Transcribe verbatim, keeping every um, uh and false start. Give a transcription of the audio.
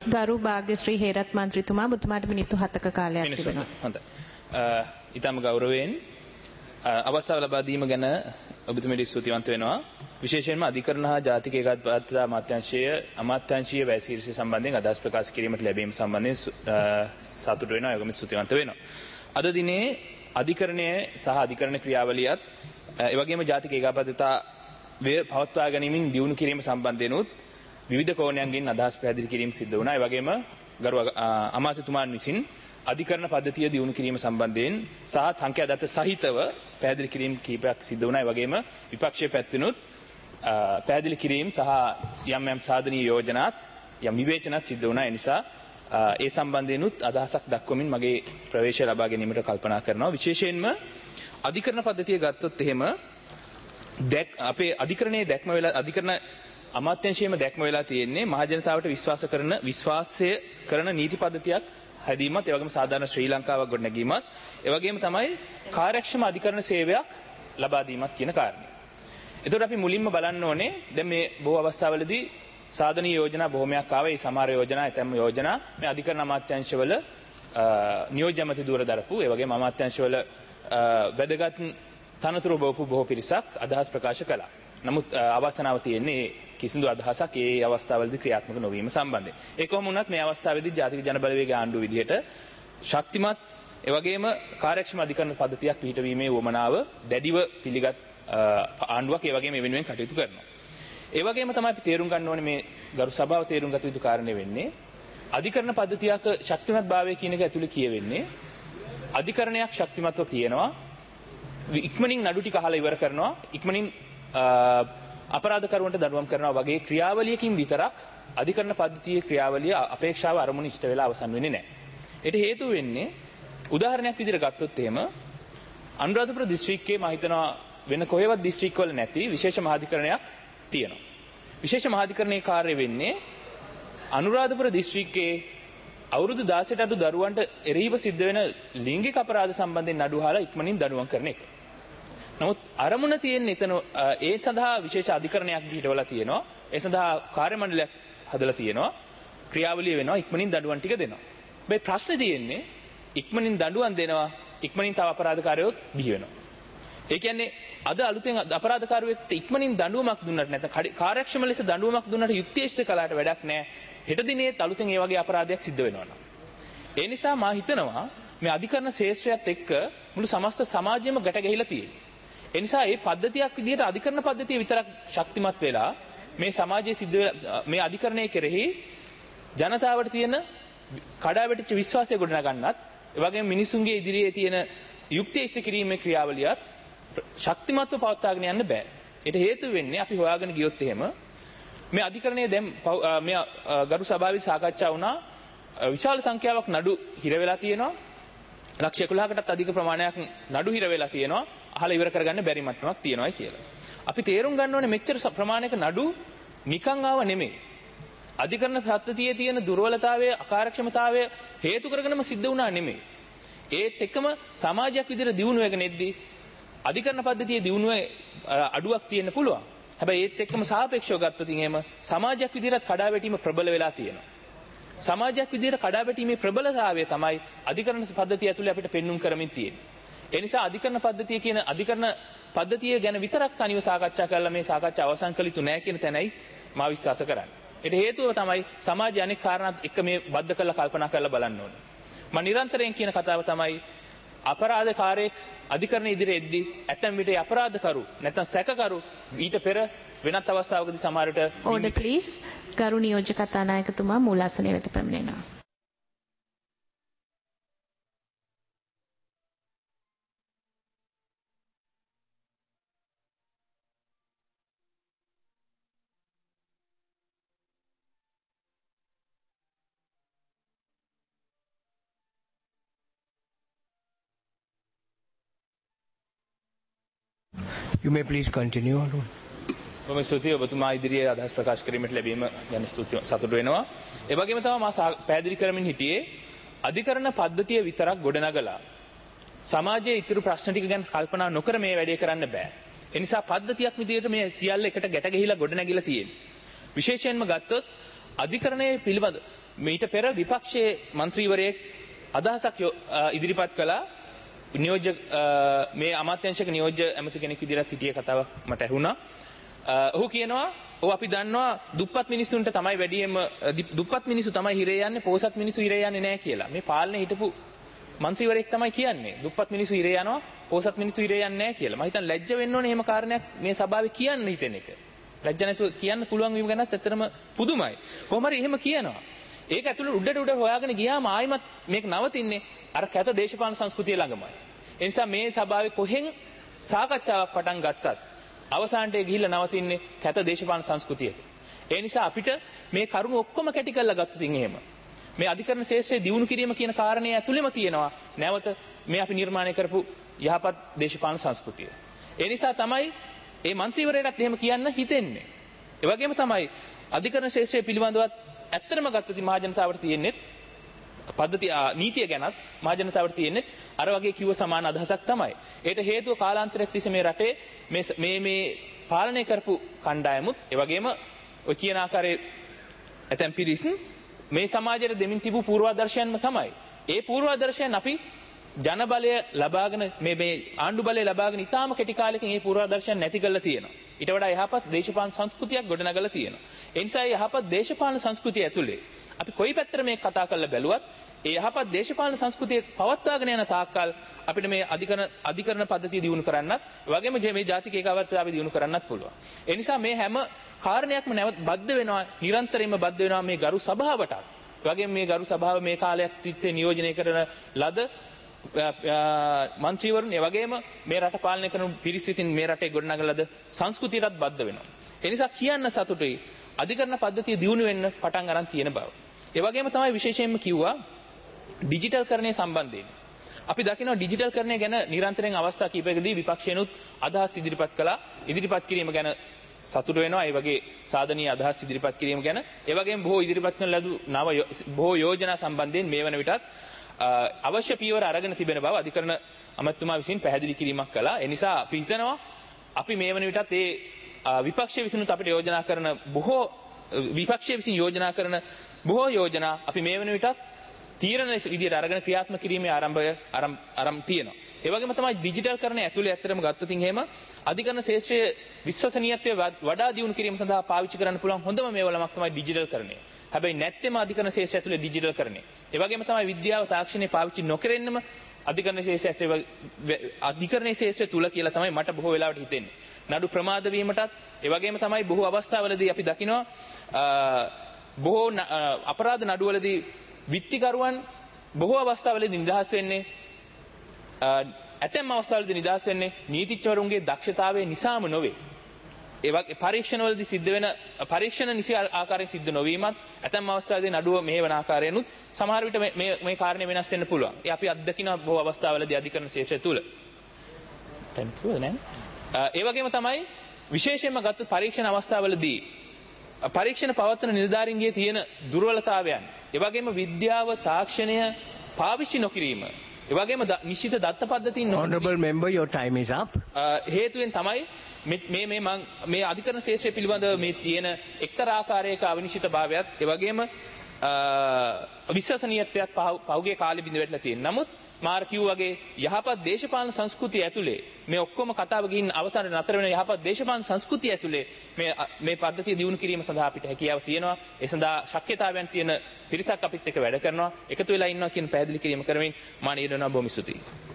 ගරු භාග්‍යශ්‍රී හේරත් මන්ත්‍රීතුමා මුතුමාට මිනිත්තු හතක කාලයක් තිබෙනවා. හොඳයි. ඊටම ගෞරවයෙන් අවස්ථාව ලබා දීම ගැන ඔබතුමීට ස්තුතිවන්ත වෙනවා. විශේෂයෙන්ම අධිකරණ හා ජාතික ඒකත්වතා අමාත්‍යාංශයේ අමාත්‍යාංශීය වැසිකිරිසි සම්බන්ධයෙන් අදහස් ප්‍රකාශ කිරීමට ලැබීම සම්බන්ධයෙන් සතුටු වෙනවා. ඒකම ස්තුතිවන්ත වෙනවා. අද දිනේ අධිකරණයේ සහ අධිකරණ ක්‍රියාවලියත් ඒ වගේම ජාතික ඒකත්වතා පවත්වා ගැනීමෙන් දියුණු කිරීම සම්බන්ධයෙන් උත් විවිධ කෝණයන්ගෙන් අදහස් පැහැදිලි කිරීම සිද්ධ වුණා. ඒ වගේම ගරු අමාත්‍යතුමාන් විසින් අධිකරණ පද්ධතිය දියුණු කිරීම සම්බන්ධයෙන් සහ සංඛ්‍යා දත්ත සහිතව පැහැදිලි කිරීම කීපයක් සිද්ධ වුණා. ඒ වගේම විපක්ෂයේ පැත්තෙනුත් පැහැදිලි කිරීම සහ යම් යම් සාධනීය යෝජනාත් යම් විවේචනත් සිද්ධ වුණා. ඒ නිසා ඒ සම්බන්ධයෙන්ුත් අදහසක් දක්වමින් මගේ ප්‍රවේශය ලබා ගැනීමට කල්පනා කරනවා. විශේෂයෙන්ම අධිකරණ පද්ධතිය ගත්තොත් එහෙම අපේ අධිකරණයේ දැක්ම වෙලා අධිකරණ අමාත්‍යාංශයේම දැක්ම වෙලා තියෙන්නේ මහ ජනතාවට විශ්වාස කරන විශ්වාසය කරන නීති පද්ධතියක් හැදීමත් ඒ වගේම සාධාරණ ශ්‍රී ලංකාවක් ගොඩනැගීමත් ඒ වගේම තමයි කාර්යක්ෂම අධිකරණ සේවයක් ලබා දීමත් කියන කාරණේ. එතකොට අපි මුලින්ම බලන්න ඕනේ දැන් මේ බොහෝ අවස්ථාවලදී සාධනීය යෝජනා බොහොමයක් ආවා. ඒ සමහර යෝජනා ඇතැම් යෝජනා මේ අධිකරණ අමාත්‍යාංශවල නියෝජ්‍ය ඇමති දුර දරපු ඒ වගේම අමාත්‍යාංශවල වැදගත් තනතුරු බොහෝ බොහෝ පිරිසක් අදහස් ප්‍රකාශ කළා. නමුත් අවසනාව තියෙන්නේ කිසිදු අදහසක් ඒ අවස්ථාවලදී ක්‍රියාත්මක නොවීම සම්බන්ධයෙන්. ඒ කොහොම වුණත් මේ අවස්ථාවේදී ජාතික ජනබලවේග ආණ්ඩුව විදිහට ශක්තිමත් ඒ වගේම කාර්යක්ෂම අධිකරණ පද්ධතියක් පිහිටවීමේ වමනාව දැඩිව පිළිගත් ආණ්ඩුවක් ඒ වගේම මේ වෙනුවෙන් කටයුතු කරනවා. ඒ වගේම තමයි අපි තේරුම් ගන්න ඕනේ මේ ගරු සභාව තේරුම් ගත යුතු කාරණේ වෙන්නේ අධිකරණ පද්ධතියක ශක්තිමත්භාවය කියන එක ඇතුළේ කියවෙන්නේ අධිකරණයක් ශක්තිමත්ව තියෙනවා ඉක්මනින් නඩු ටික අහලා ඉවර කරනවා ඉක්මනින් අපරාධකරුවන්ට දඬුවම් කරනවා වගේ ක්‍රියාවලියකින් විතරක් අධිකරණ පද්ධතියේ ක්‍රියාවලිය අපේක්ෂාව අරමුණු ඉෂ්ට වෙලා අවසන් වෙන්නේ නැහැ. ඒට හේතුව වෙන්නේ උදාහරණයක් විදිහට ගත්තොත් එහෙම අනුරාධපුර දිස්ත්‍රික්කයේ මම හිතනවා වෙන කොහෙවත් දිස්ත්‍රික්කවල නැති විශේෂ මහාධිකරණයක් තියෙනවා. විශේෂ මහාධිකරණයේ කාර්ය වෙන්නේ අනුරාධපුර දිස්ත්‍රික්කයේ අවුරුදු දාසයට අඩු දරුවන්ට එරෙහිව සිද්ධ වෙන ලිංගික අපරාධ සම්බන්ධයෙන් නඩු අහලා ඉක්මනින් දඬුවම් කරන එක. නමුත් අරමුණ තියෙන එතන ඒ සඳහා විශේෂ අධිකරණයක් පිටවලා තියෙනවා. ඒ සඳහා කාර්ය මණ්ඩලයක් හදලා තියෙනවා. ක්‍රියාවලිය වෙනවා ඉක්මනින් දඬුවම් ටික දෙනවා. මේ ප්‍රශ්නේ තියෙන්නේ ඉක්මනින් දඬුවම් දෙනවා ඉක්මනින් තව අපරාධකාරයොත් බිහි වෙනවා. ඒ කියන්නේ අද අලුතෙන් අපරාධකාරයෙක්ට ඉක්මනින් දඬුවමක් දුන්නට නැත්නම් කාර්යක්ෂම ලෙස දඬුවමක් දුන්නට යුක්තියිෂ්ඨ කළාට වැඩක් නැහැ. හෙට දිනේ අලුතෙන් ඒ වගේ අපරාධයක් සිද්ධ වෙනවා නම්. ඒ නිසා මා හිතනවා මේ අධිකරණ ශේෂ්ත්‍රයත් එක්ක මුළු සමස්ත සමාජයම ගැට ගැහිලා තියෙනවා. ඒ නිසා මේ පද්ධතියක් විදිහට අධිකරණ පද්ධතිය විතරක් ශක්තිමත් වෙලා මේ සමාජයේ සිද්ධ මේ අධිකරණයේ කෙරෙහි ජනතාවට තියෙන කඩාවැටිච්ච විශ්වාසය ගොඩනගන්නත් ඒ වගේම මිනිසුන්ගේ ඉදිරියේ තියෙන යුක්තියිෂ්ඨ කිරීමේ ක්‍රියාවලියත් ශක්තිමත්ව පවත්වාගෙන යන්න බෑ. ඒට හේතුව වෙන්නේ අපි හොයාගෙන ගියොත් එහෙම මේ අධිකරණයේ දැන් මේ ගරු සභාවේ සාකච්ඡා වුණා විශාල සංඛ්‍යාවක් නඩු හිර වෙලා තියෙනවා. ලක්ෂ එකොළහකටත් අධික ප්‍රමාණයක් නඩු හිර වෙලා තියෙනවා. අහලා ඉවර කරගන්න බැරි මට්ටමක් තියෙනවායි කියලා. අපි තේරුම් ගන්න ඕනේ මෙච්චර ප්‍රමාණයක නඩු නිකන් ආව නෙමෙයි. අධිකරණ පද්ධතියේ තියෙන දුර්වලතාවය, අකාර්යක්ෂමතාවය හේතු කරගෙනම සිද්ධ වුණා නෙමෙයි. ඒත් එක්කම සමාජයක් විදිහට දියුණු වෙගෙන එද්දී අධිකරණ පද්ධතියේ දියුණුවේ අඩුවක් තියෙන්න පුළුවන්. හැබැයි ඒත් එක්කම සාපේක්ෂව ගත්තොත් එහෙම සමාජයක් විදිහට කඩාවැටීම ප්‍රබල වෙලා තියෙනවා. සමාජයක් විදිහට කඩාවැටීමේ ප්‍රබලතාවය තමයි අධිකරණ පද්ධතිය ඇතුලේ අපිට පෙන්눔 කරමින් තියෙන්නේ. ඒ නිසා අධිකරණ පද්ධතිය කියන අධිකරණ පද්ධතිය ගැන විතරක් තනිව සාකච්ඡා කරලා මේ සාකච්ඡා අවසන් කළ යුතු නැහැ කියන තැනයි මා විශ්වාස කරන්නේ. ඒට හේතුව තමයි සමාජයේ අනෙක් කාරණාත් එක්ක මේ බද්ධ කරලා කල්පනා කරලා බලන්න ඕනේ. මම නිරන්තරයෙන් කියන කතාව තමයි අපරාධකාරයෙක් අධිකරණ ඉදිරියේ එද්දී ඇතැම් විට අපරාධකරු නැත්නම් සැකකරු ඊට පෙර වෙනත් අවස්ථාවකදී සමහරට ඕඩර් ප්ලීස් ගරු නියෝජ්‍ය කතානායකතුමා මූලාසනය වෙත පැමිණෙනවා. You may please continue. මම ස්තුතියි ඔබතුමා ඉදිරියේ අදහස් ප්‍රකාශ කිරීමට ලැබීම ගැන ස්තුති සතුටු වෙනවා. ඒ වගේම තමයි මම පැහැදිලි කරමින් හිටියේ අධිකරණ පද්ධතිය විතරක් ගොඩනගලා සමාජයේ ඉතුරු ප්‍රශ්න ටික ගැන කල්පනා නොකර මේ වැඩේ කරන්න බෑ. ඒ නිසා පද්ධතියක් විදිහට මේ සියල්ල එකට ගැට ගැහිලා ගොඩනැගිලා තියෙනවා. විශේෂයෙන්ම ගත්තොත් අධිකරණයේ පිළිබඳ මීට පෙර විපක්ෂයේ മന്ത്രിවරයෙක් අදහසක් ඉදිරිපත් කළා නියෝජ්‍ය මේ අමාත්‍යාංශික නියෝජ්‍ය ඇමති කෙනෙක් විදිහට හිටිය කතාවක් මට ඇහුණා. ඔහු කියනවා ඔව් අපි දන්නවා දුප්පත් මිනිස්සුන්ට තමයි වැඩියෙන්ම දුප්පත් මිනිස්සු තමයි හිරේ යන්නේ පොහොසත් මිනිස්සු හිරේ යන්නේ නැහැ කියලා. මේ පාලනේ හිටපු മന്ത്രിවරයෙක් තමයි කියන්නේ දුප්පත් මිනිස්සු හිරේ යනවා පොහොසත් මිනිස්සු හිරේ යන්නේ නැහැ කියලා. මම හිතන්නේ ලැජ්ජ වෙන්න ඕනේ එහෙම කාරණයක් මේ සභාවේ කියන්න හිතෙන එක. ලැජ්ජ නැතුව කියන්න පුළුවන් වීම ගැනත් ඇත්තටම පුදුමයි. කොහොම හරි එහෙම කියනවා. ඒක ඇතුළේ උඩට උඩ හොයාගෙන ගියාම ආයිමත් මේක නවතින්නේ අර කැත දේශපාලන සංස්කෘතිය ළඟමයි. ඒ නිසා මේ සභාවේ කොහෙන් සාකච්ඡාවක් පටන් ගත්තත් අවසානට ගිහිල්ලා නවතින්නේ කැත දේශපාලන සංස්කෘතියට. ඒ නිසා අපිට මේ කරුණු ඔක්කොම කැටි කරලා ගත්තොත් එහෙම මේ අධිකරණ ශේෂ්ත්‍රයේ දියුණු කිරීම කියන කාරණේ ඇතුළෙම තියෙනවා නැවත මේ අපි නිර්මාණය කරපු යහපත් දේශපාලන සංස්කෘතිය. ඒ නිසා තමයි මේ മന്ത്രിවරයාට එහෙම කියන්න හිතෙන්නේ. ඒ වගේම තමයි අධිකරණ ශේෂ්ත්‍රය පිළිබඳවත් ඇත්තටම ගත්තොත් මහ ජනතාවට තියෙන්නේ පද්ධති නීතිය ගැනත් මහ ජනතාවට තියෙන්නේ අර වගේ කිව්ව සමාන අදහසක් තමයි. ඒට හේතුව කාලාන්තරයක් තිස්සේ මේ රටේ මේ මේ මේ පාලනය කරපු කණ්ඩායමුත් ඒ වගේම ඔය කියන ආකාරයේ ඇතැම් පිරිස් මේ සමාජයට දෙමින් තිබූ පූර්වාදර්ශයන්ම තමයි. ඒ පූර්වාදර්ශයන් අපි ජන බලය ලබාගෙන මේ මේ ආණ්ඩු බලය ලබාගෙන ඉතාම කෙටි කාලෙකින් මේ පූර්වාදර්ශයන් නැති කරලා තියෙනවා. ඊට වඩා යහපත් දේශපාලන සංස්කෘතියක් ගොඩනගලා තියෙනවා. ඒ නිසා යහපත් දේශපාලන සංස්කෘතිය ඇතුලේ අපි කොයි පැත්තට මේක කතා කරලා බැලුවත් ඒ යහපත් දේශපාලන සංස්කෘතිය පවත්වාගෙන යන තාක්කල් අපිට මේ අධිකරණ අධිකරණ පද්ධතිය දියුණු කරන්නත් වගේම මේ ජාතික ඒකාබද්ධතාවය දියුණු කරන්නත් පුළුවන්. ඒ නිසා මේ හැම කාරණයක්ම නැවත බද්ධ වෙනවා නිරන්තරයෙන්ම බද්ධ වෙනවා මේ ගරු සභාවට. වගේම මේ ගරු සභාව මේ කාලයක් තිස්සේ නියෝජනය කරන ලද මන්ත්‍රීවරුන් ඒ වගේම මේ රට පාලනය කරන පිරිස් විසින් මේ රටේ ගොඩනගන ලද සංස්කෘතියටත් බද්ධ වෙනවා. ඒ නිසා කියන්න සතුටුයි අධිකරණ පද්ධතිය දියුණු වෙන්න පටන් අරන් තියෙන බව. ඒ වගේම තමයි විශේෂයෙන්ම කිව්වා ඩිජිටල් කරණය සම්බන්ධයෙන්. අපි දකිනවා ඩිජිටල් කරණය ගැන නිරන්තරයෙන් අවස්ථා කිහිපයකදී විපක්ෂයනුත් අදහස් ඉදිරිපත් කළා. ඉදිරිපත් කිරීම ගැන සතුට වෙනවා. ඒ වගේ සාධනීය අදහස් ඉදිරිපත් කිරීම ගැන. ඒ වගේම බොහෝ ඉදිරිපත් කරන ලද නව බොහෝ යෝජනා සම්බන්ධයෙන් මේ වන විටත් අවශ්‍ය පියවර අරගෙන තිබෙන බව අධිකරණ අමාත්‍යතුමා විසින් පැහැදිලි කිරීමක් කළා. ඒ නිසා අපි හිතනවා අපි මේ වන විටත් ඒ විපක්ෂය විසිනුත් අපිට යෝජනා කරන බොහෝ විපක්ෂය විසින් යෝජනා කරන බොහෝ යෝජනා අපි මේ වන විටත් තීරණ විදියට අරගෙන ක්‍රියාත්මක කිරීමේ ආරම්භය ආරම්භ තියෙනවා. ඒ වගේම තමයි ඩිජිටල් කරණය ඇතුළේ ඇත්තටම ගත්තොත් එහෙම අධිකරණ ශේෂ්ත්‍රයේ විශ්වසනීයත්වය වඩා දියුණු කිරීම සඳහා පාවිච්චි කරන්න පුළුවන් හොඳම මේවලමක් තමයි ඩිජිටල් කරණය. හැබැයි නැත්නම් අධිකරණ ශේෂ්ත්‍රය ඇතුළේ ඩිජිටල් කරණය. ඒ වගේම තමයි විද්‍යාව තාක්ෂණය පාවිච්චි නොකරෙන්නම අධිකරණ ශේෂ්ත්‍රය අධිකරණ ශේෂ්ත්‍රය තුල කියලා තමයි මට බොහෝ වෙලාවට හිතෙන්නේ. නඩු ප්‍රමාද වීමටත් ඒ වගේම තමයි බොහෝ අවස්ථාවලදී අපි දකිනවා බොහෝ අපරාධ නඩුවලදී විත්තිකරුවන් බොහෝ අවස්ථාවලදී නිදහස් වෙන්නේ ඇතැම් අවස්ථාවලදී නිදහස් වෙන්නේ නීතිඥවරුන්ගේ දක්ෂතාවය නිසාම නොවේ. ඒ වගේ පරීක්ෂණවලදී සිද්ධ වෙන පරීක්ෂණ නිසි ආකාරයෙන් සිද්ධ නොවීමත් ඇතැම් අවස්ථාවලදී නඩුව මෙහෙවන ආකාරයෙන්ුත් සමහර විට මේ මේ කාරණේ වෙනස් වෙන්න පුළුවන්. ඒ අපි අත්දකින බොහෝ අවස්ථාවලදී අධිකරණ ශේෂ්ත්‍රය තුල. ඒ වගේම තමයි විශේෂයෙන්ම ගත්තොත් පරීක්ෂණ අවස්ථාවලදී පරීක්ෂණ පවත්වන නිලධාරීන්ගේ තියෙන දුර්වලතාවයන් ඒ වගේම විද්‍යාව තාක්ෂණය පාවිච්චි නොකිරීම ඒ වගේම නිශ්චිත දත්ත පද්ධතීන් Honorable member, your time is up. හේතුවෙන් තමයි මේ මේ මම මේ අධිකරණ ශේෂ්ත්‍රය පිළිබඳව මේ තියෙන එක්තරා ආකාරයක අවිනිශ්චිත භාවයත් ඒ වගේම විශ්වසනීයත්වයත් පහුගිය කාලෙ බිඳ වැටලා තියෙනවා. නමුත් මාර කිව් වගේ යහපත් දේශපාලන සංස්කෘතිය ඇතුලේ මේ ඔක්කොම කතාව ගිහින් අවසානයේ නතර වෙන යහපත් දේශපාලන සංස්කෘතිය ඇතුලේ මේ මේ පද්ධතිය දියුණු කිරීම සඳහා අපිට හැකියාව තියෙනවා. ඒ සඳහා ශක්්‍යතාවයන් තියෙන පිරිසක් අපිත් එක්ක වැඩ කරනවා. එකතු වෙලා ඉන්නවා කියන පැහැදිලි කිරීම කරමින් මා නියදනවා බොහොම ස්තුතියි.